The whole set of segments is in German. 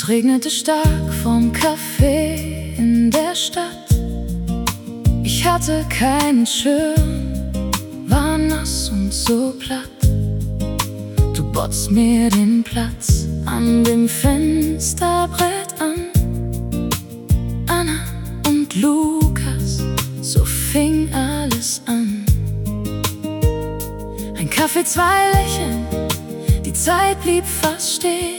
Es regnete stark vom Café in der Stadt. Ich hatte keinen Schirm, war nass und so platt. Du botst mir den Platz an dem Fensterbrett an. Anna und Lukas, so fing alles an. Ein Kaffee, zwei Lächeln, die Zeit blieb fast stehen.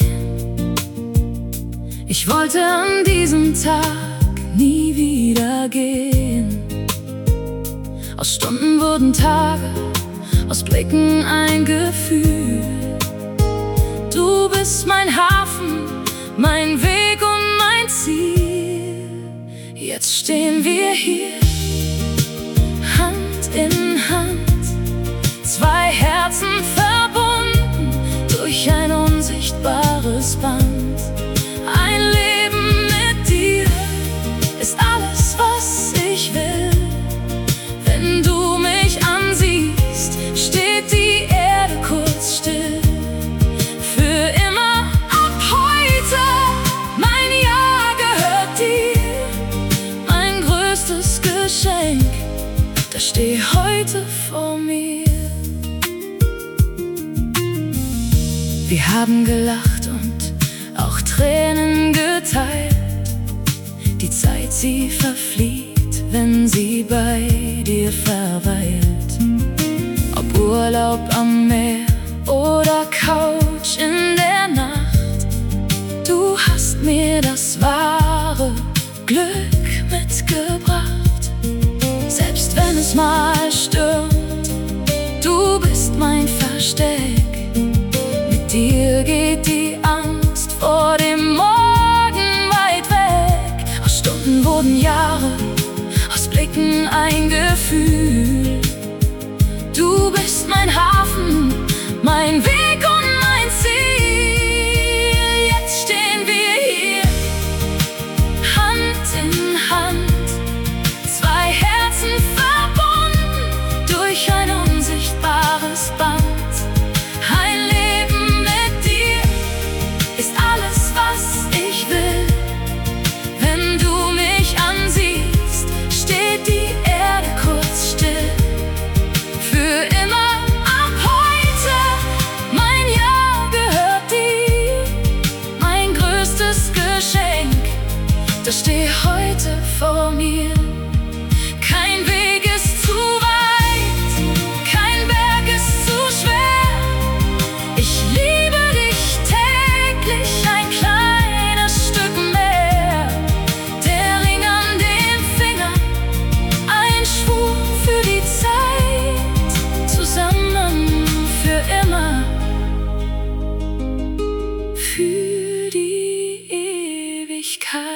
Ich wollte an diesem Tag nie wieder gehen. Aus Stunden wurden Tage, aus Blicken ein Gefühl. Du bist mein Hafen, mein Weg und mein Ziel. Jetzt stehen wir hier, Hand in Hand, zwei Herzen verbunden durch ein unsichtbares Band. Ein Leben mit dir ist alles, was ich will. Wenn du mich ansiehst, steht die Erde kurz still. Für immer ab heute, mein Jahr gehört dir. Mein größtes Geschenk, das steht heute vor mir. Wir haben gelacht und auch Tränen geteilt. Die Zeit, sie verfliegt, wenn sie bei dir verweilt. Ob Urlaub am Meer oder Couch in der Nacht, du hast mir das wahre Glück mitgebracht. Selbst wenn es mal stürmt, du bist mein Versteck. Mit dir geht die Angst vor dem Morgen weit weg. Aus Stunden wurden Jahre, aus Blicken ein Gefühl. Du bist mein Hafen, mein Weg und mein Ziel. Jetzt stehen wir hier, Hand in Hand, zwei Herzen verbunden durch ein unsichtbares Band. Ein Leben mit dir ist alles, was ich will. Wenn du mich ansiehst, steht die Erde kurz still. Für immer ab heute, mein Jahr gehört dir. Mein größtes Geschenk, das steht heute vor mir. Kein Weg ist zu weit, kein Berg ist zu schwer. Ich liebe dich täglich ein kleines Stück mehr. Der Ring an den Finger, ein Schwur für die Zeit. Zusammen für immer, für die Ewigkeit.